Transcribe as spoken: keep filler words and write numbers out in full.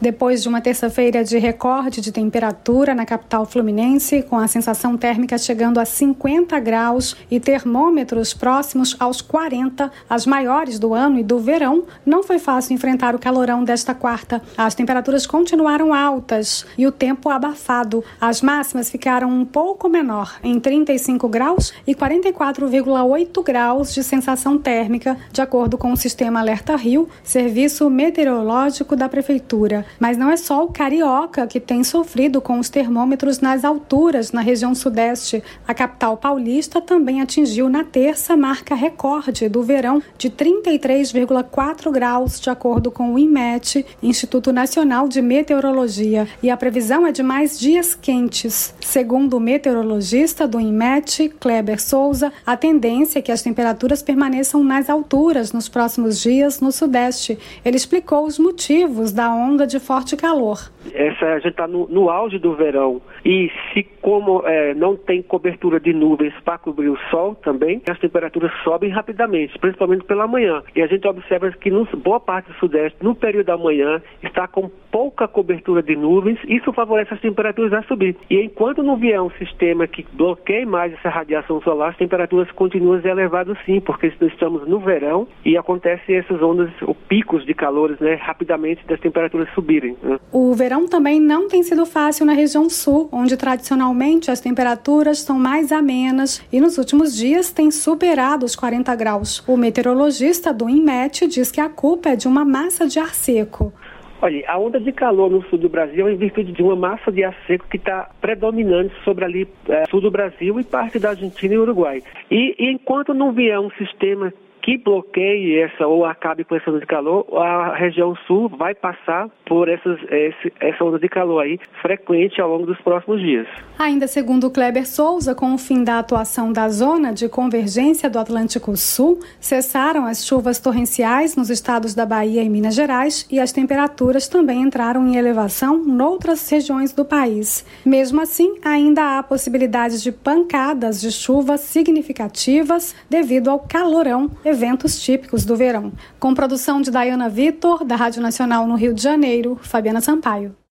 Depois de uma terça-feira de recorde de temperatura na capital fluminense, com a sensação térmica chegando a cinquenta graus e termômetros próximos aos quarenta, as maiores do ano e do verão, não foi fácil enfrentar o calorão desta quarta. As temperaturas continuaram altas e o tempo abafado. As máximas ficaram um pouco menor, em trinta e cinco graus e quarenta e quatro vírgula oito graus de sensação térmica, de acordo com o Sistema Alerta Rio, serviço meteorológico da Prefeitura. Mas não é só o carioca que tem sofrido com os termômetros nas alturas na região sudeste. A capital paulista também atingiu na terça marca recorde do verão de trinta e três vírgula quatro graus, de acordo com o INMET, Instituto Nacional de Meteorologia. E a previsão é de mais dias quentes. Segundo o meteorologista do INMET, Kleber Souza, a tendência é que as temperaturas permaneçam nas alturas nos próximos dias no sudeste. Ele explicou os motivos da onda de forte calor. Essa, a gente está no, no auge do verão e se como é, não tem cobertura de nuvens para cobrir o sol também, as temperaturas sobem rapidamente, principalmente pela manhã. E a gente observa que no, boa parte do sudeste, no período da manhã, está com pouca cobertura de nuvens, isso favorece as temperaturas a subir. E enquanto não vier um sistema que bloqueie mais essa radiação solar, as temperaturas continuam elevadas sim, porque estamos no verão e acontecem essas ondas, ou picos de calores, né, rapidamente das temperaturas subirem. Né? O verão também não tem sido fácil na região sul, onde tradicionalmente as temperaturas são mais amenas e nos últimos dias têm superado os quarenta graus. O meteorologista do INMET diz que a culpa é de uma massa de ar seco. Olha, a onda de calor no sul do Brasil é em virtude de uma massa de ar seco que está predominante sobre ali é, sul do Brasil e parte da Argentina e Uruguai. E, e enquanto não vier um sistema que bloqueie essa ou acabe com essa onda de calor, a região sul vai passar por essas, esse, essa onda de calor aí frequente ao longo dos próximos dias. Ainda segundo Kleber Souza, com o fim da atuação da zona de convergência do Atlântico Sul, cessaram as chuvas torrenciais nos estados da Bahia e Minas Gerais e as temperaturas também entraram em elevação noutras regiões do país. Mesmo assim, ainda há possibilidades de pancadas de chuva significativas devido ao calorão, eventos típicos do verão. Com produção de Dayana Vitor, da Rádio Nacional no Rio de Janeiro, Fabiana Sampaio.